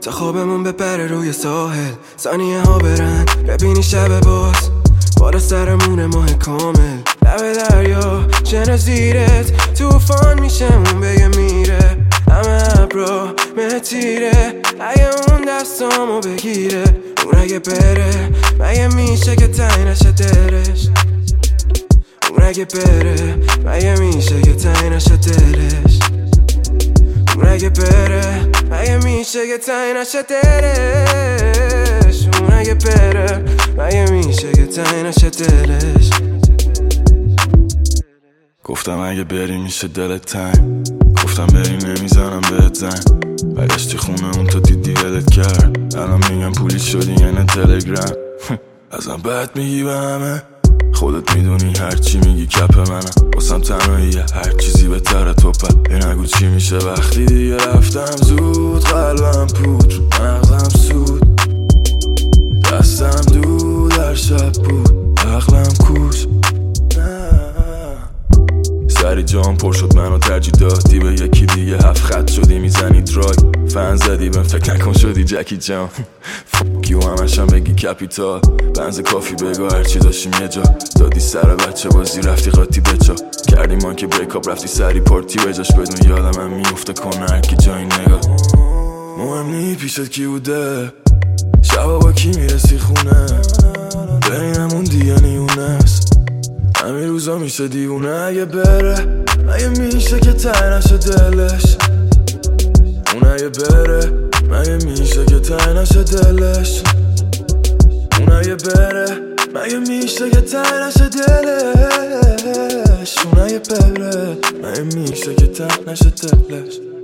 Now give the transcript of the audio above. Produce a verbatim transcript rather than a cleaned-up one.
تا خوابمون بپره روی ساحل، ثانیه ها برن ببینی شب باز بالا سرمون ماه کامل، لب دریا شن زیرت توفان میشه اون بگه میره، همه ابرا متیره اگه اون دستامو بگیره، اون اگه بره مگه میشه که تایی نشه دلش، اون اگه بره مگه میشه که تایی نشه دلش، اون اگه بره مگه میشه که تایی نشه دلش، اون اگه بره مگه میشه که تایی نشه دلش. گفتم اگه بری میشه دلت تنگ، گفتم بری نمیزنم بهت زنگ، برگشتی خونه اون تو دیدی ولت کرد، الان میگم پولی شدی یعنی تلگرام ازم بد میگی به همه، خودت میدونی هرچی میگی کپ منم، واسم تنهاییه هر چیزی بهتره توپه، یه نگو چی میشه وقتی دیگه رفتم زود، قلبم پود رو مغزم سود، دستم دود در شب بود عقلم کوش، سری جام پر شد منو ترجیح دادی به یکی دیگه، هفت خط شدی میزنی درایو، فن زدی بهم فکر نکن شدی جکی جان فک یو همشم بگی کپیتال، بنز کافی بگو هرچی داشتیم یه جا، دادی سر بچه بازی رفتی قاطی بچا، کردی ما که بریکاپ رفتی سری پارتی بجاش، بدون یادم هم میفته کنه هرکی جایی نگاه، مهم نی پیشت کی بوده شبا با کی میرسی خونه، بینمون دیگه نیونه است همین روزا میشه دیونه، اگه بره مگه میشه که تایی نشه دلش، اون اگه بره مگه میشه که تایی نشه دلش، اون اگه بره مگه میشه که تایی نشه دلش، اون اگه بره مگه میشه که تایی نشه دلش.